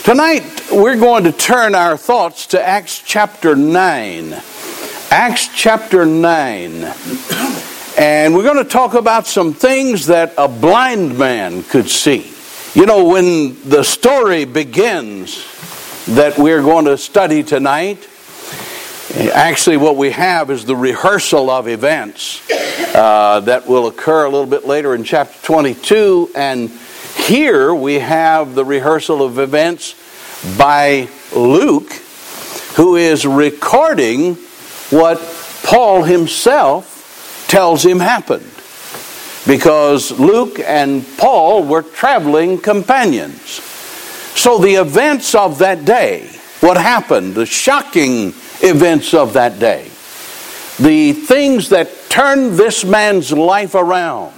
Tonight, we're going to turn our thoughts to Acts chapter 9. Acts chapter 9. And we're going to talk about some things that a blind man could see. You know, when the story begins that we're going to study tonight, actually what we have is the rehearsal of events that will occur a little bit later in chapter 22. And here we have the rehearsal of events by Luke, who is recording what Paul himself tells him happened. Because Luke and Paul were traveling companions. So the events of that day, what happened, the shocking events of that day, the things that turned this man's life around,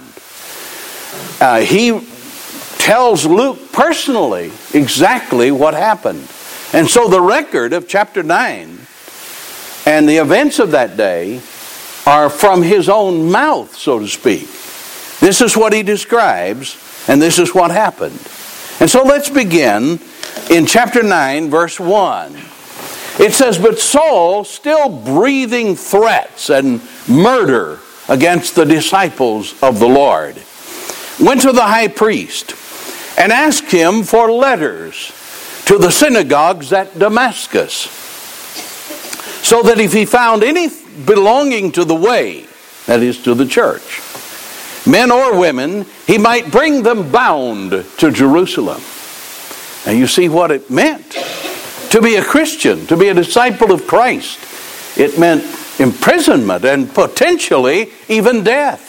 he tells Luke personally exactly what happened. And so the record of chapter 9 and the events of that day are from his own mouth, so to speak. This is what he describes, and this is what happened. And so let's begin in chapter 9, verse 1. It says, "But Saul, still breathing threats and murder against the disciples of the Lord, went to the high priest and asked him for letters to the synagogues at Damascus, so that if he found any belonging to the way," that is to the church, "men or women, he might bring them bound to Jerusalem." Now you see what it meant to be a Christian, to be a disciple of Christ. It meant imprisonment and potentially even death.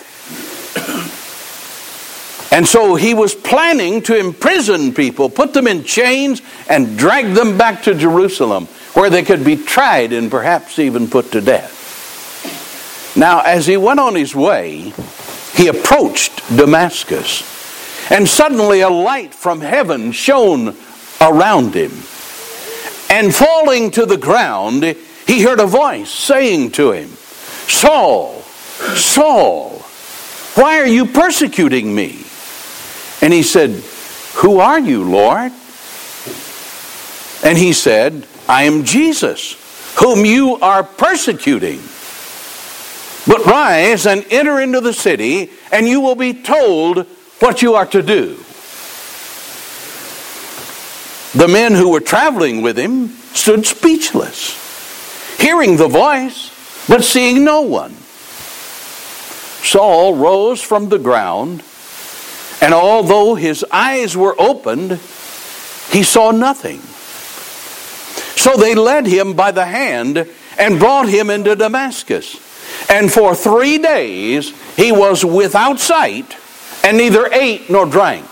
And so he was planning to imprison people, put them in chains, and drag them back to Jerusalem, where they could be tried and perhaps even put to death. Now, as he went on his way, he approached Damascus, and suddenly a light from heaven shone around him. And falling to the ground, he heard a voice saying to him, "Saul, Saul, why are you persecuting me?" And he said, "Who are you, Lord?" And he said, "I am Jesus, whom you are persecuting. But rise and enter into the city, and you will be told what you are to do." The men who were traveling with him stood speechless, hearing the voice, but seeing no one. Saul rose from the ground, and although his eyes were opened, he saw nothing. So they led him by the hand and brought him into Damascus. And for 3 days he was without sight, and neither ate nor drank.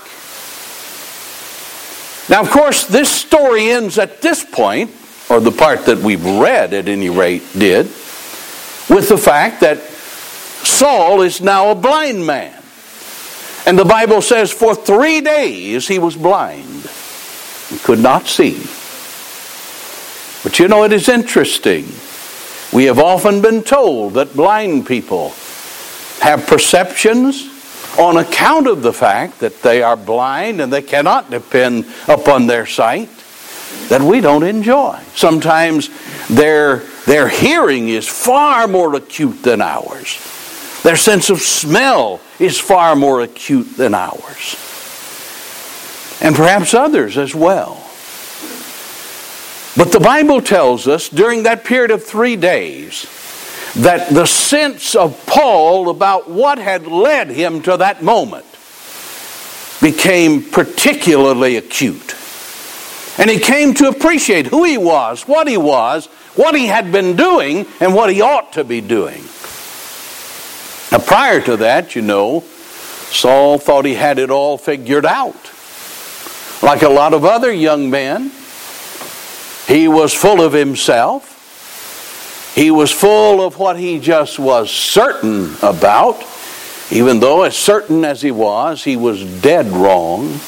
Now, of course, this story ends at this point, or the part that we've read at any rate did, with the fact that Saul is now a blind man. And the Bible says for 3 days he was blind. He could not see. But you know, it is interesting. We have often been told that blind people have perceptions on account of the fact that they are blind and they cannot depend upon their sight that we don't enjoy. Sometimes their hearing is far more acute than ours. Their sense of smell is far more acute than ours. And perhaps others as well. But the Bible tells us during that period of 3 days that the sense of Paul about what had led him to that moment became particularly acute. And he came to appreciate who he was, what he had been doing, and what he ought to be doing. Now, prior to that, you know, Saul thought he had it all figured out. Like a lot of other young men, he was full of himself. He was full of what he just was certain about, even though as certain as he was dead wrong.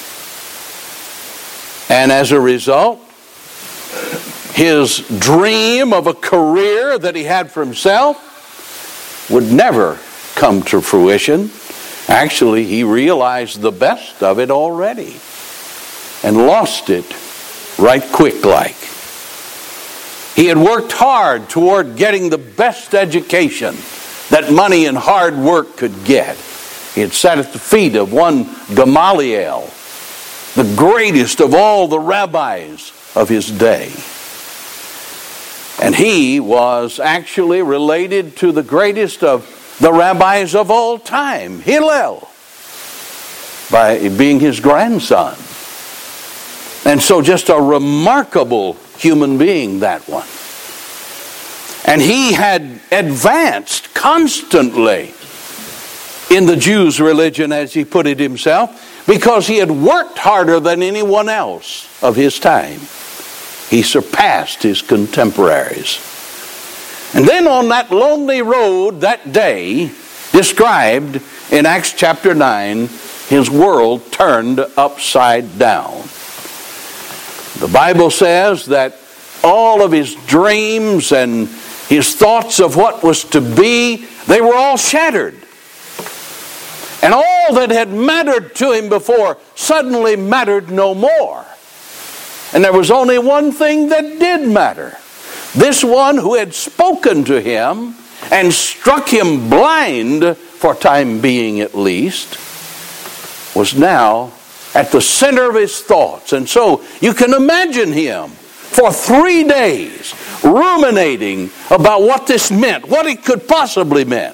And as a result, his dream of a career that he had for himself would never come to fruition. Actually, he realized the best of it already and lost it right quick like. He had worked hard toward getting the best education that money and hard work could get. He had sat at the feet of one Gamaliel, the greatest of all the rabbis of his day. And he was actually related to the greatest of the rabbis of all time, Hillel, by being his grandson. And so just a remarkable human being, that one. And he had advanced constantly in the Jews' religion, as he put it himself, because he had worked harder than anyone else of his time. He surpassed his contemporaries. And then on that lonely road that day, described in Acts chapter 9, his world turned upside down. The Bible says that all of his dreams and his thoughts of what was to be, they were all shattered. And all that had mattered to him before suddenly mattered no more. And there was only one thing that did matter. This one who had spoken to him and struck him blind, for time being at least, was now at the center of his thoughts. And so you can imagine him for 3 days ruminating about what this meant, what it could possibly mean.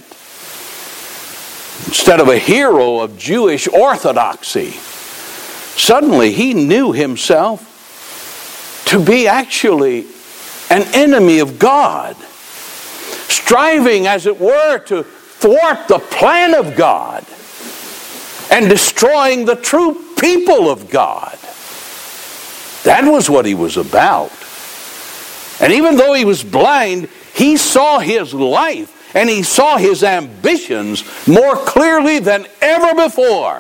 Instead of a hero of Jewish orthodoxy, suddenly he knew himself to be actually an enemy of God, striving, as it were, to thwart the plan of God and destroying the true people of God. That was what he was about. And even though he was blind, he saw his life and he saw his ambitions more clearly than ever before.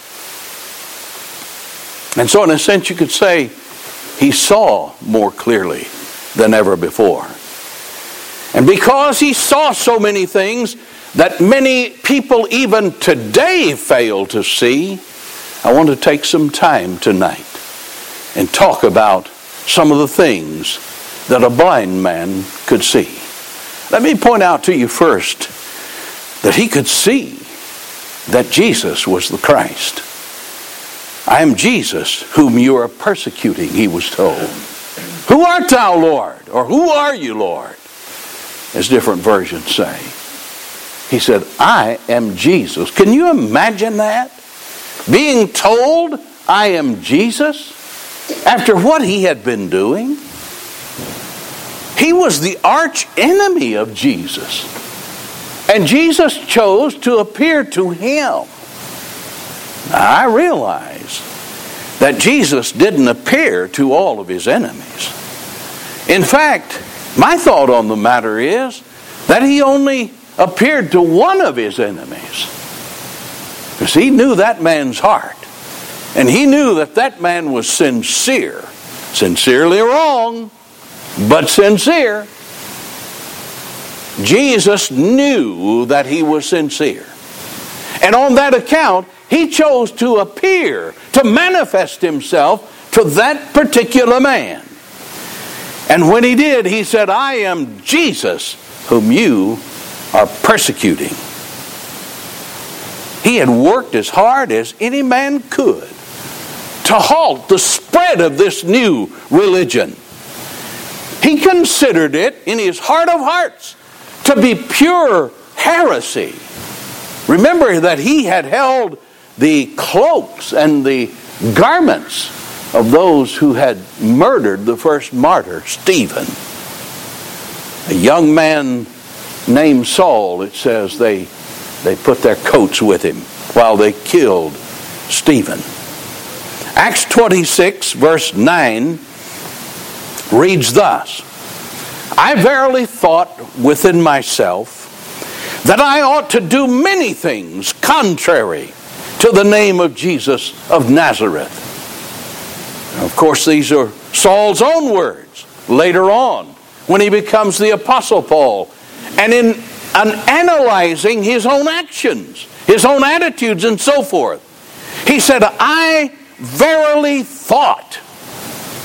And so in a sense you could say he saw more clearly than ever before. And because he saw so many things that many people even today fail to see, I want to take some time tonight and talk about some of the things that a blind man could see. Let me point out to you first that he could see that Jesus was the Christ. I am Jesus whom you are persecuting, he was told. Who art thou, Lord? Or who are you, Lord? As different versions say. He said, I am Jesus. Can you imagine that? Being told, I am Jesus, after what he had been doing. He was the arch enemy of Jesus. And Jesus chose to appear to him. Now, I realize that Jesus didn't appear to all of his enemies. In fact, my thought on the matter is that he only appeared to one of his enemies. Because he knew that man's heart. And he knew that that man was sincere. Sincerely wrong, but sincere. Jesus knew that he was sincere. And on that account, he chose to appear, to manifest himself to that particular man. And when he did, he said, I am Jesus whom you are persecuting. He had worked as hard as any man could to halt the spread of this new religion. He considered it in his heart of hearts to be pure heresy. Remember that he had held the cloaks and the garments of those who had murdered the first martyr, Stephen. A young man named Saul, it says, they put their coats with him while they killed Stephen. Acts 26, verse 9 reads thus, I verily thought within myself that I ought to do many things contrary to the name of Jesus of Nazareth. Now, of course, these are Saul's own words later on when he becomes the Apostle Paul. And in analyzing his own actions, his own attitudes and so forth, he said, I verily thought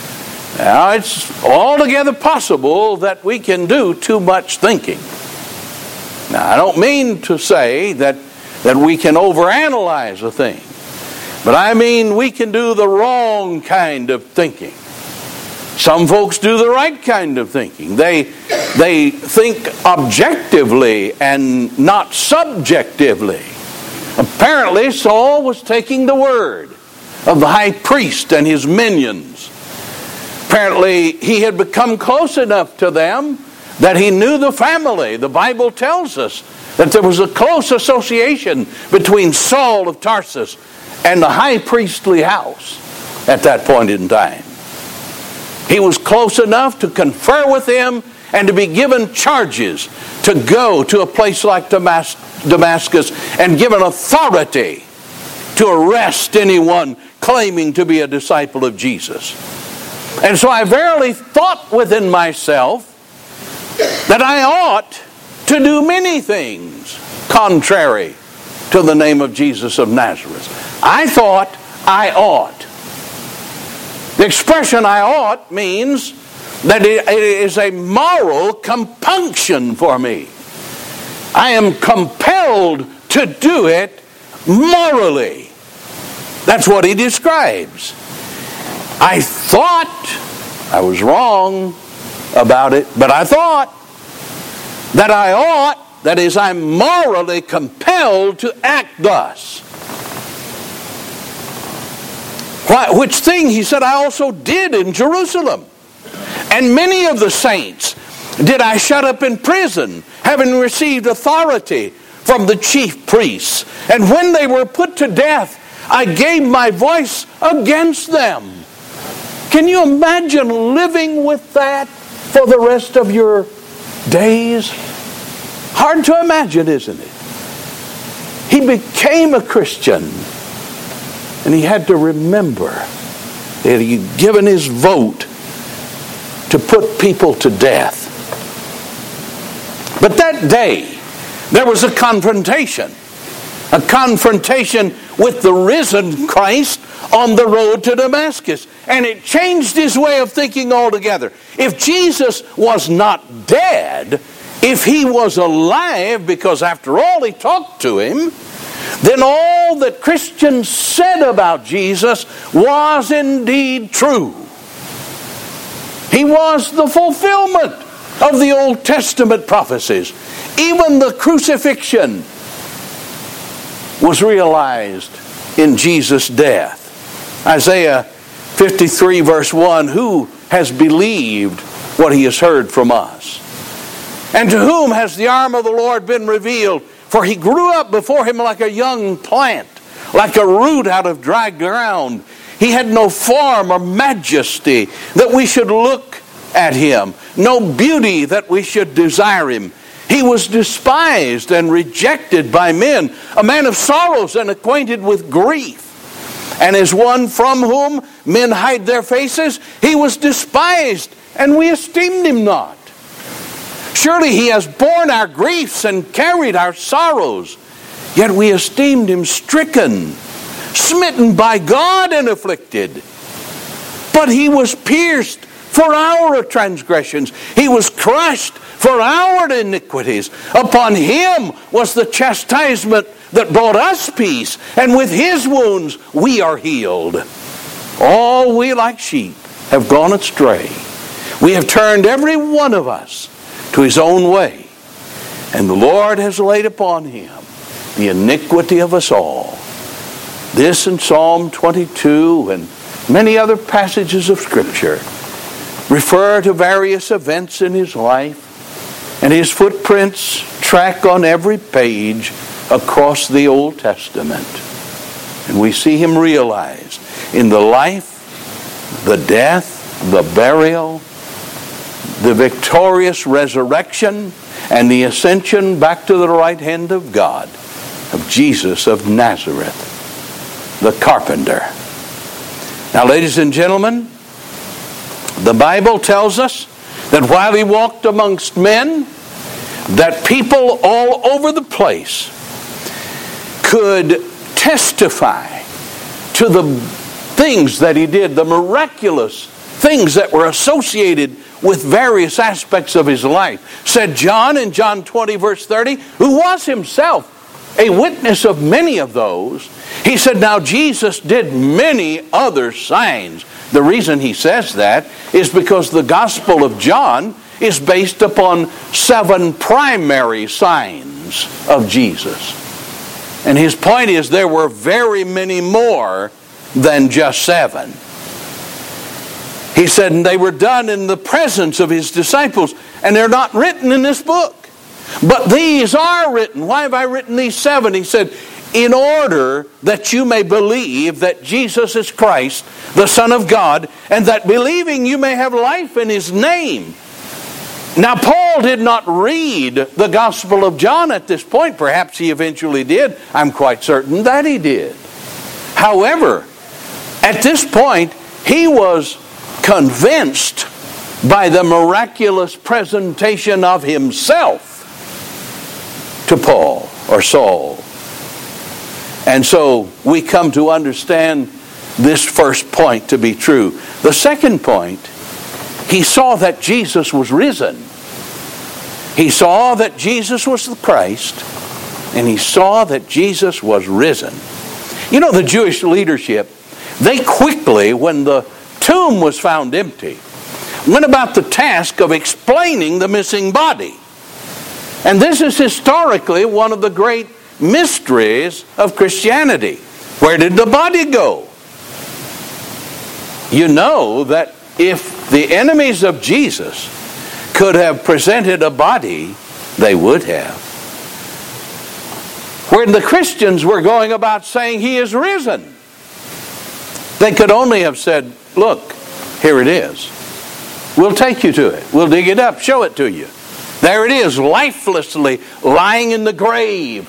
Now, it's altogether possible that we can do too much thinking. Now, I don't mean to say that we can overanalyze a thing, but I mean we can do the wrong kind of thinking. Some folks do the right kind of thinking. They think objectively and not subjectively. Apparently, Saul was taking the word of the high priest and his minions. Apparently, he had become close enough to them that he knew the family. The Bible tells us that there was a close association between Saul of Tarsus and the high priestly house at that point in time. He was close enough to confer with him and to be given charges to go to a place like Damascus and given authority to arrest anyone claiming to be a disciple of Jesus. And so I verily thought within myself that I ought to do many things contrary to the name of Jesus of Nazareth. I thought I ought. The expression "I ought" means that it is a moral compunction for me. I am compelled to do it morally. That's what he describes. I thought I was wrong about it, but I thought that I ought, that is, I'm morally compelled to act thus. Which thing, he said, I also did in Jerusalem. And many of the saints did I shut up in prison, having received authority from the chief priests. And when they were put to death, I gave my voice against them. Can you imagine living with that for the rest of your days? Hard to imagine, isn't it? He became a Christian, and he had to remember that he had given his vote to put people to death. But that day, there was a confrontation with the risen Christ on the road to Damascus. And it changed his way of thinking altogether. If Jesus was not dead, if he was alive, because after all he talked to him, then all that Christians said about Jesus was indeed true. He was the fulfillment of the Old Testament prophecies. Even the crucifixion was realized in Jesus' death. Isaiah 53 verse 1, who has believed what he has heard from us? And to whom has the arm of the Lord been revealed? For he grew up before him like a young plant, like a root out of dry ground. He had no form or majesty that we should look at him, no beauty that we should desire him. He was despised and rejected by men, a man of sorrows and acquainted with grief. And as one from whom men hide their faces, he was despised, and we esteemed him not. Surely he has borne our griefs and carried our sorrows, yet we esteemed him stricken, smitten by God and afflicted. But he was pierced for our transgressions. He was crushed for our iniquities. Upon him was the chastisement that brought us peace, and with his wounds we are healed. All we like sheep have gone astray. We have turned every one of us to his own way, and the Lord has laid upon him the iniquity of us all. This in Psalm 22 and many other passages of Scripture refer to various events in his life, and his footprints track on every page across the Old Testament. And we see him realized in the life, the death, the burial, the victorious resurrection, and the ascension back to the right hand of God of Jesus of Nazareth, the carpenter. Now, ladies and gentlemen, the Bible tells us that while he walked amongst men, that people all over the place could testify to the things that he did, the miraculous things that were associated with various aspects of his life. Said John in John 20 verse 30, who was himself a witness of many of those. He said, now Jesus did many other signs. The reason he says that is because the Gospel of John is based upon 7 primary signs of Jesus. And his point is there were very many more than just 7. He said, and they were done in the presence of his disciples, and they're not written in this book. But these are written. Why have I written these 7? He said, in order that you may believe that Jesus is Christ, the Son of God, and that believing you may have life in his name. Now, Paul did not read the Gospel of John at this point. Perhaps he eventually did. I'm quite certain that he did. However, at this point, he was convinced by the miraculous presentation of himself to Paul or Saul. And so we come to understand this first point to be true. The second point, he saw that Jesus was risen. He saw that Jesus was the Christ, and he saw that Jesus was risen. You know, the Jewish leadership, they quickly, when the tomb was found empty, went about the task of explaining the missing body. And this is historically one of the great mysteries of Christianity. Where did the body go? You know that if the enemies of Jesus could have presented a body, they would have. When the Christians were going about saying he is risen, they could only have said, look, here it is. We'll take you to it. We'll dig it up, show it to you. There it is, lifelessly lying in the grave.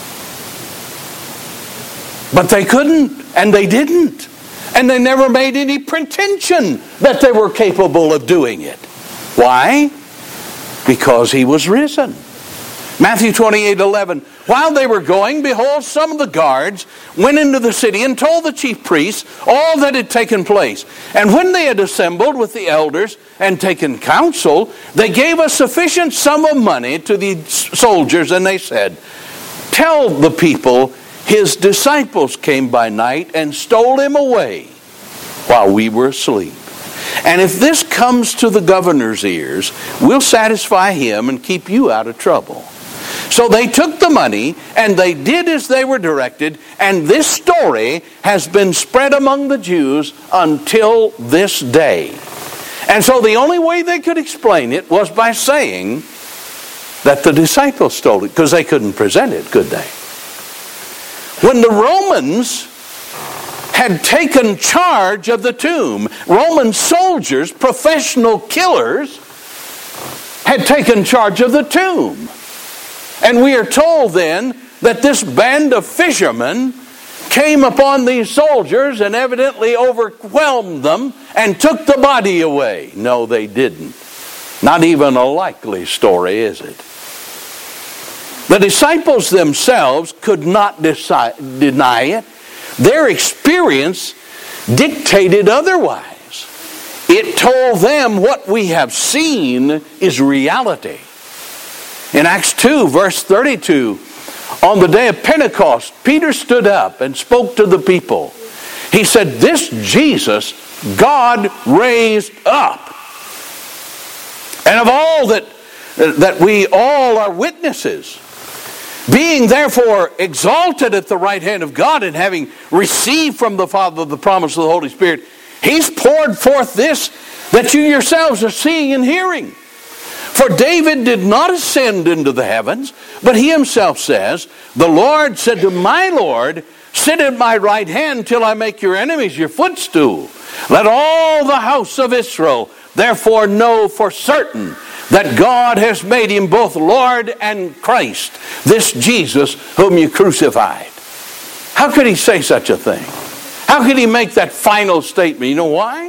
But they couldn't, and they didn't. And they never made any pretension that they were capable of doing it. Why? Because he was risen. Matthew 28:11. While they were going, behold, some of the guards went into the city and told the chief priests all that had taken place. And when they had assembled with the elders and taken counsel, they gave a sufficient sum of money to the soldiers, and they said, tell the people, his disciples came by night and stole him away while we were asleep. And if this comes to the governor's ears, we'll satisfy him and keep you out of trouble. So they took the money and they did as they were directed, and this story has been spread among the Jews until this day. And so the only way they could explain it was by saying that the disciples stole it, because they couldn't present it, could they? When the Romans had taken charge of the tomb, Roman soldiers, professional killers, had taken charge of the tomb. And we are told then that this band of fishermen came upon these soldiers and evidently overwhelmed them and took the body away. No, they didn't. Not even a likely story, is it? The disciples themselves could not deny it. Their experience dictated otherwise. It told them what we have seen is reality. In Acts 2, verse 32, on the day of Pentecost, Peter stood up and spoke to the people. He said, this Jesus God raised up. And of all that we all are witnesses, being therefore exalted at the right hand of God and having received from the Father the promise of the Holy Spirit, he's poured forth this that you yourselves are seeing and hearing. For David did not ascend into the heavens, but he himself says, the Lord said to my Lord, sit at my right hand till I make your enemies your footstool. Let all the house of Israel therefore know for certain that God has made him both Lord and Christ, this Jesus whom you crucified. How could he say such a thing? How could he make that final statement? You know why?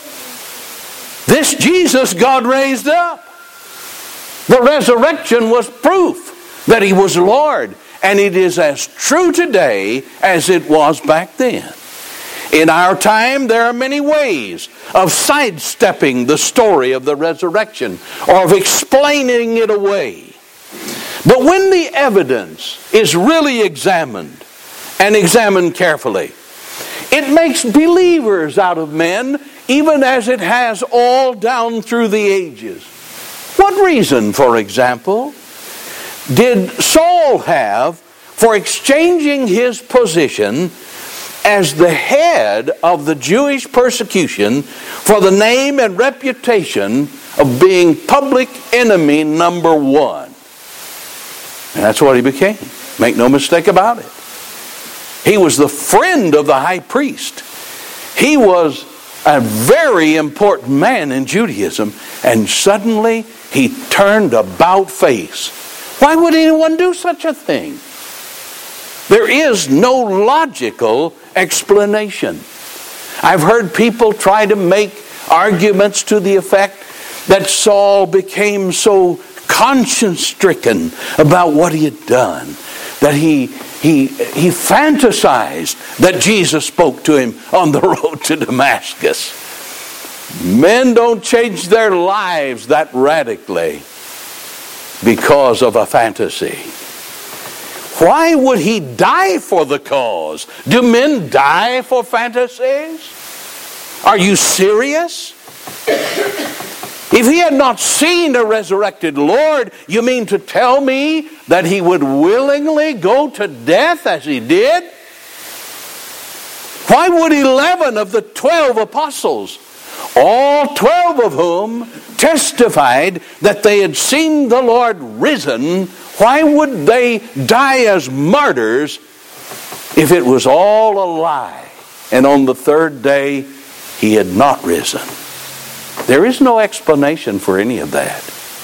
This Jesus God raised up. The resurrection was proof that he was Lord, and it is as true today as it was back then. In our time, there are many ways of sidestepping the story of the resurrection or of explaining it away. But when the evidence is really examined and examined carefully, it makes believers out of men, even as it has all down through the ages. What reason, for example, did Saul have for exchanging his position as the head of the Jewish persecution for the name and reputation of being public enemy number one? And that's what he became. Make no mistake about it. He was the friend of the high priest. He was a very important man in Judaism, and suddenly he turned about face. Why would anyone do such a thing? There is no logical explanation. I've heard people try to make arguments to the effect that Saul became so conscience-stricken about what he had done that he fantasized that Jesus spoke to him on the road to Damascus. Men don't change their lives that radically because of a fantasy. Why would he die for the cause? Do men die for fantasies? Are you serious? If he had not seen a resurrected Lord, you mean to tell me that he would willingly go to death as he did? Why would 11 of the 12 apostles, all 12 of whom testified that they had seen the Lord risen, why would they die as martyrs if it was all a lie and on the third day he had not risen? There is no explanation for any of that.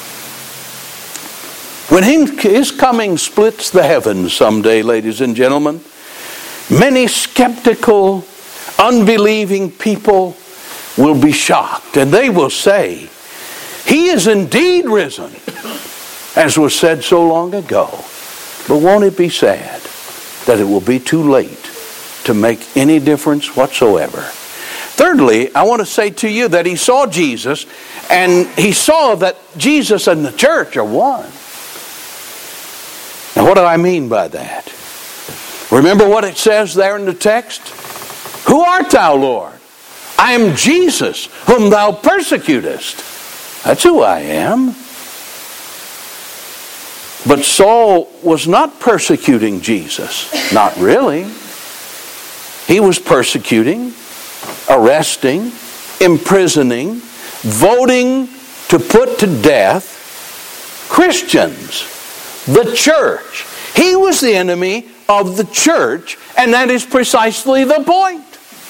When his coming splits the heavens someday, ladies and gentlemen, many skeptical, unbelieving people will be shocked, and they will say, he is indeed risen, as was said so long ago. But won't it be sad that it will be too late to make any difference whatsoever? Thirdly, I want to say to you that he saw Jesus, and he saw that Jesus and the church are one. Now, what do I mean by that? Remember what it says there in the text? Who art thou, Lord? I am Jesus, whom thou persecutest. That's who I am. But Saul was not persecuting Jesus. Not really. He was persecuting, arresting, imprisoning, voting to put to death Christians, the church. He was the enemy of the church, and that is precisely the point.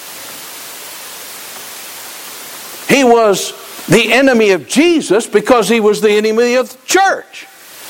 He was the enemy of Jesus because he was the enemy of the church.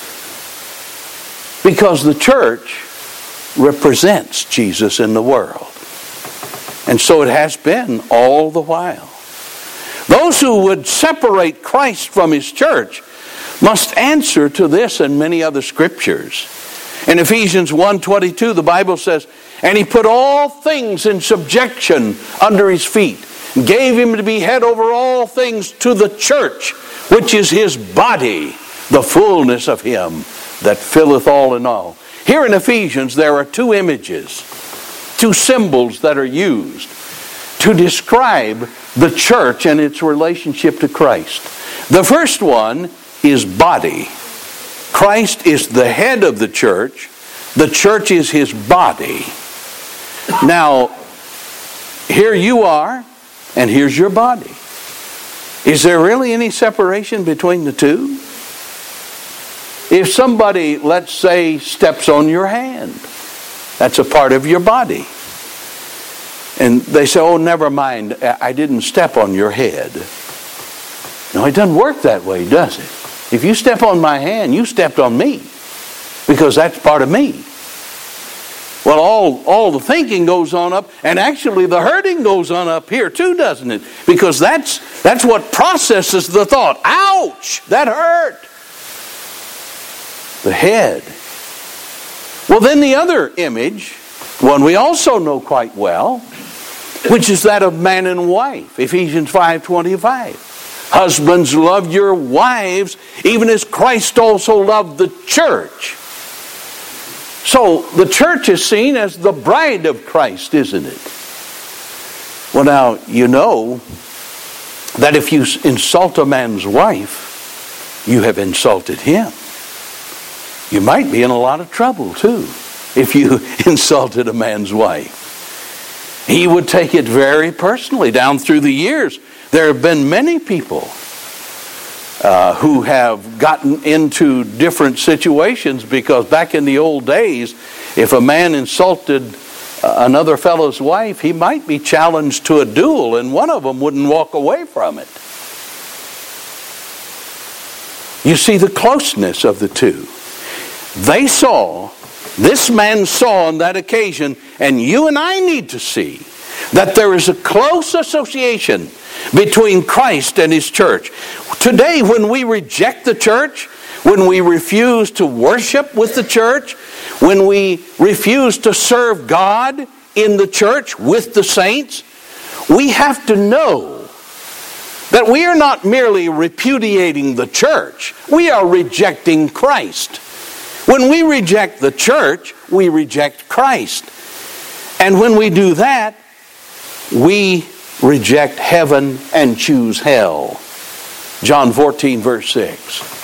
Because the church represents Jesus in the world. And so it has been all the while. Those who would separate Christ from his church must answer to this and many other scriptures. In Ephesians 1:22, the Bible says, and he put all things in subjection under his feet, and gave him to be head over all things to the church, which is his body, the fullness of him that filleth all in all. Here in Ephesians, there are two images, two symbols that are used to describe the church and its relationship to Christ. The first one is body. Christ is the head of the church is his body. Now, here you are, and here's your body. Is there really any separation between the two? If somebody, let's say, steps on your hand, that's a part of your body. And they say, oh, never mind, I didn't step on your head. No, it doesn't work that way, does it? If you step on my hand, you stepped on me, because that's part of me. Well, all the thinking goes on up, and actually the hurting goes on up here too, doesn't it? Because that's what processes the thought. Ouch! That hurt. The head. Well, then the other image, one we also know quite well, which is that of man and wife. Ephesians 5:25. Husbands, love your wives, even as Christ also loved the church. So the church is seen as the bride of Christ, isn't it? Well, now, you know that if you insult a man's wife, you have insulted him. You might be in a lot of trouble, too, if you insulted a man's wife. He would take it very personally. Down through the years, there have been many people who have gotten into different situations because back in the old days, if a man insulted another fellow's wife, he might be challenged to a duel, and one of them wouldn't walk away from it. You see the closeness of the two. This man saw on that occasion, and you and I need to see, that there is a close association between Christ and His church. Today, when we reject the church, when we refuse to worship with the church, when we refuse to serve God in the church with the saints, we have to know that we are not merely repudiating the church, we are rejecting Christ. When we reject the church, we reject Christ. And when we do that, we reject heaven and choose hell. John 14, verse 6.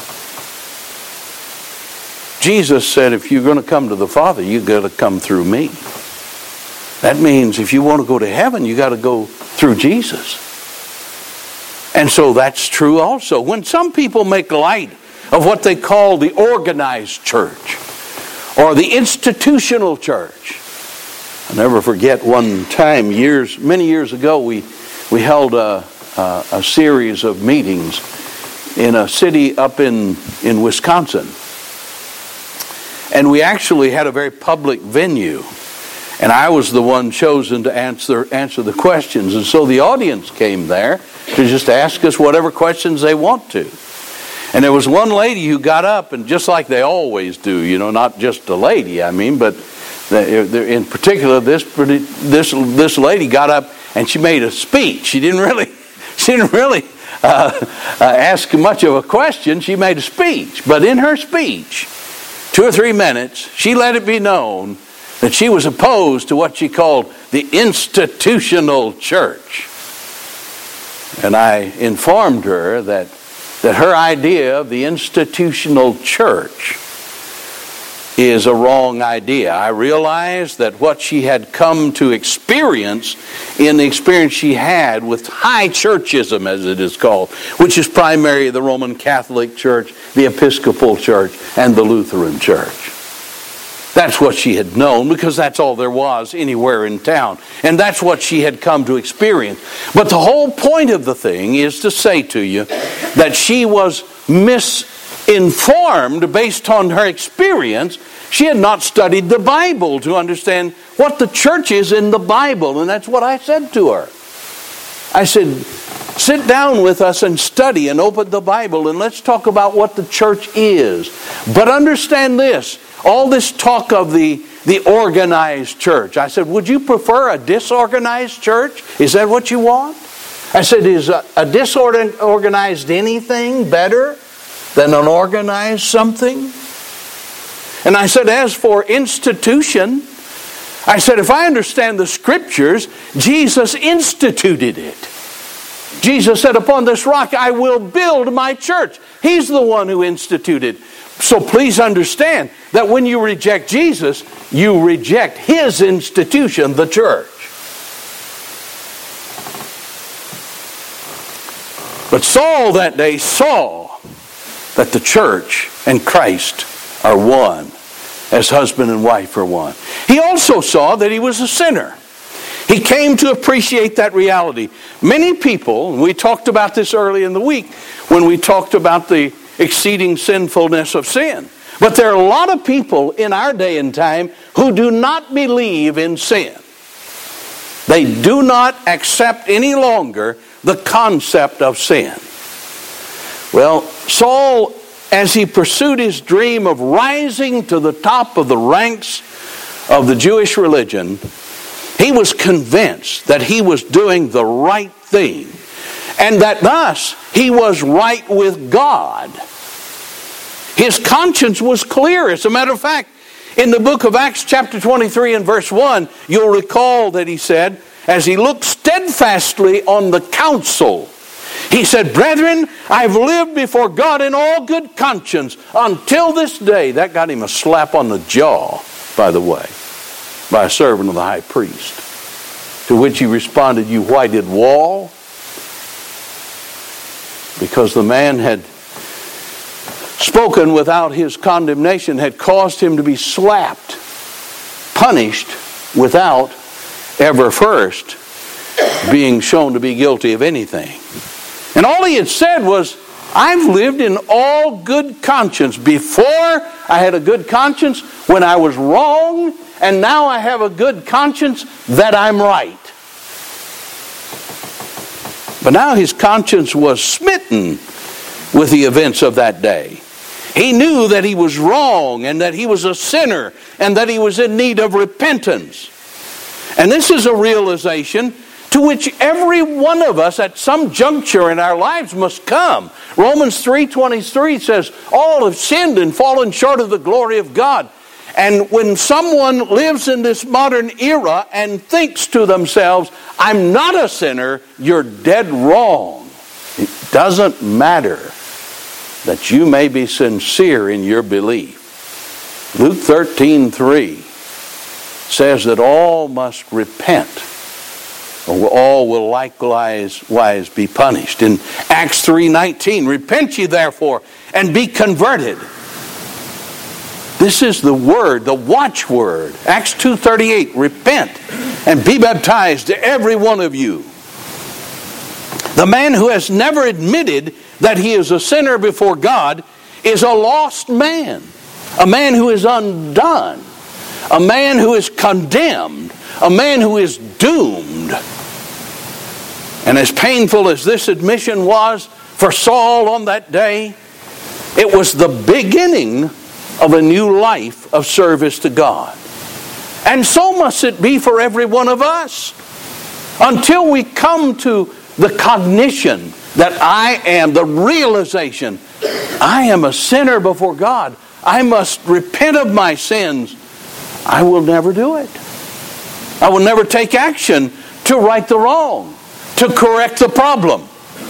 Jesus said, if you're going to come to the Father, you've got to come through me. That means if you want to go to heaven, you've got to go through Jesus. And so that's true also. When some people make light of what they call the organized church or the institutional church, I'll never forget one time, many years ago, we held a series of meetings in a city up in Wisconsin. And we actually had a very public venue. And I was the one chosen to answer the questions. And so the audience came there to just ask us whatever questions they want to. And there was one lady who got up, and just like they always do, not just a lady, but in particular, this lady got up and she made a speech. She didn't really ask much of a question. She made a speech, but in her speech, 2 or 3 minutes, she let it be known that she was opposed to what she called the institutional church. And I informed her that her idea of the institutional church is a wrong idea. I realized that what she had come to experience in the experience she had with high churchism, as it is called, which is primarily the Roman Catholic Church, the Episcopal Church, and the Lutheran Church. That's what she had known, because that's all there was anywhere in town. And that's what she had come to experience. But the whole point of the thing is to say to you that she was misinformed based on her experience. She had not studied the Bible to understand what the church is in the Bible. And that's what I said to her. I said, sit down with us and study and open the Bible and let's talk about what the church is. But understand this. All this talk of the organized church. I said, would you prefer a disorganized church? Is that what you want? I said, is a disorganized anything better than an organized something? And I said, as for institution, I said, if I understand the Scriptures, Jesus instituted it. Jesus said, upon this rock I will build my church. He's the one who instituted. So please understand that when you reject Jesus, you reject His institution, the church. But Saul that day saw that the church and Christ are one, as husband and wife are one. He also saw that he was a sinner. He came to appreciate that reality. Many people, and we talked about this early in the week when we talked about the exceeding sinfulness of sin. But there are a lot of people in our day and time who do not believe in sin. They do not accept any longer the concept of sin. Well, Saul, as he pursued his dream of rising to the top of the ranks of the Jewish religion, He was convinced that he was doing the right thing, and that thus he was right with God. His conscience was clear. As a matter of fact, in the book of Acts chapter 23 and verse 1, you'll recall that he said, as he looked steadfastly on the council, he said, "Brethren, I've lived before God in all good conscience until this day." That got him a slap on the jaw, by the way, by a servant of the high priest. To which he responded, "You whited wall?" Because the man had spoken without his condemnation, had caused him to be slapped, punished without ever first being shown to be guilty of anything. And all he had said was, "I've lived in all good conscience. Before I had a good conscience when I was wrong, and now I have a good conscience that I'm right." But now his conscience was smitten with the events of that day. He knew that he was wrong and that he was a sinner and that he was in need of repentance. And this is a realization to which every one of us at some juncture in our lives must come. Romans 3:23 says, "All have sinned and fallen short of the glory of God." And when someone lives in this modern era and thinks to themselves, "I'm not a sinner," you're dead wrong. It doesn't matter that you may be sincere in your belief. Luke 13:3 says that all must repent, or all will likewise be punished. In Acts 3:19, "Repent ye therefore and be converted." This is the word, the watchword. Acts 2:38, "Repent and be baptized, every one of you." The man who has never admitted that he is a sinner before God is a lost man, a man who is undone, a man who is condemned, a man who is doomed. And as painful as this admission was for Saul on that day, it was the beginning of a new life of service to God. And so must it be for every one of us. Until we come to the cognition that I am, the realization, I am a sinner before God, I must repent of my sins, I will never do it. I will never take action to right the wrong, to correct the problem.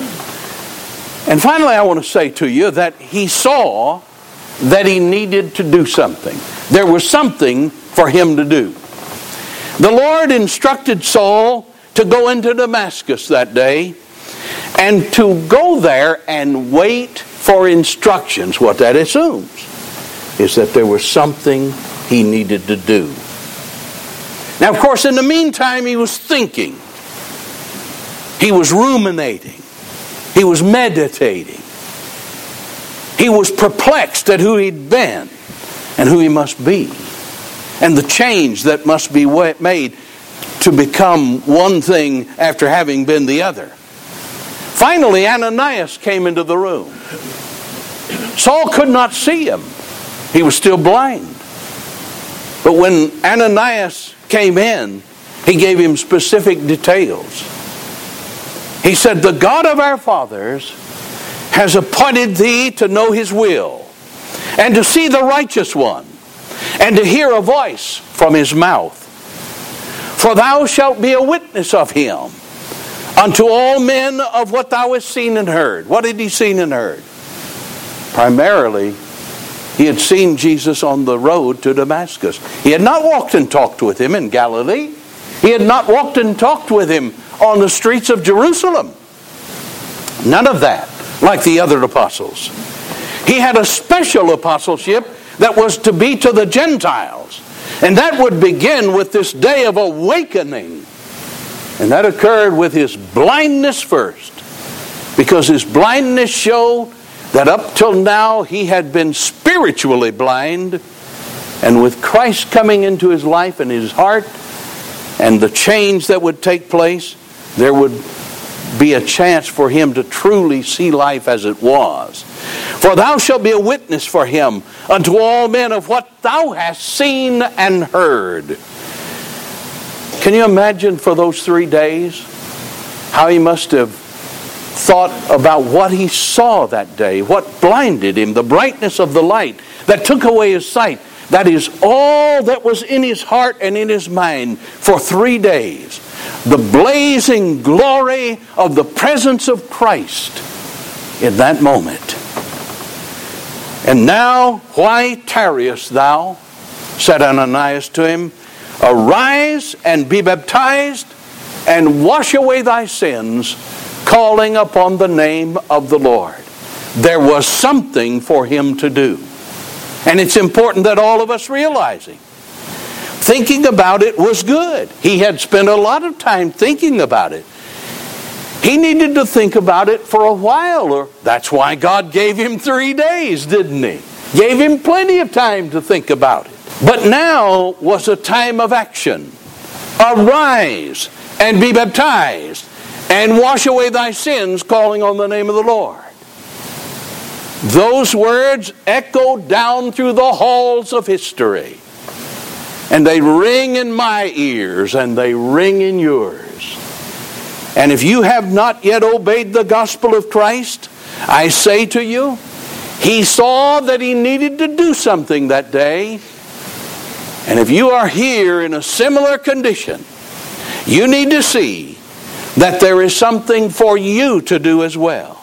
And finally, I want to say to you that he saw that he needed to do something. There was something for him to do. The Lord instructed Saul to go into Damascus that day and to go there and wait for instructions. What that assumes is that there was something he needed to do. Now, of course, in the meantime, he was thinking. He was ruminating. He was meditating. He was perplexed at who he'd been and who he must be, and the change that must be made to become one thing after having been the other. Finally, Ananias came into the room. Saul could not see him. He was still blind. But when Ananias came in, he gave him specific details. He said, "The God of our fathers has appointed thee to know his will, and to see the righteous one, and to hear a voice from his mouth. For thou shalt be a witness of him unto all men of what thou hast seen and heard." What had he seen and heard? Primarily, he had seen Jesus on the road to Damascus. He had not walked and talked with him in Galilee. He had not walked and talked with him on the streets of Jerusalem. None of that, like the other apostles. He had a special apostleship that was to be to the Gentiles. And that would begin with this day of awakening. And that occurred with his blindness first. Because his blindness showed that up till now he had been spiritually blind. And with Christ coming into his life and his heart, and the change that would take place, there would be a chance for him to truly see life as it was. For thou shalt be a witness for him unto all men of what thou hast seen and heard. Can you imagine for those 3 days how he must have thought about what he saw that day, what blinded him, the brightness of the light that took away his sight. That is all that was in his heart and in his mind for 3 days. The blazing glory of the presence of Christ in that moment. And now, why tarriest thou? Said Ananias to him, arise and be baptized and wash away thy sins, calling upon the name of the Lord. There was something for him to do. And it's important that all of us realize it. Thinking about it was good. He had spent a lot of time thinking about it. He needed to think about it for a while, or that's why God gave him 3 days, didn't he? Gave him plenty of time to think about it. But now was a time of action. Arise and be baptized and wash away thy sins, calling on the name of the Lord. Those words echo down through the halls of history. And they ring in my ears and they ring in yours. And if you have not yet obeyed the gospel of Christ, I say to you, he saw that he needed to do something that day. And if you are here in a similar condition, you need to see that there is something for you to do as well.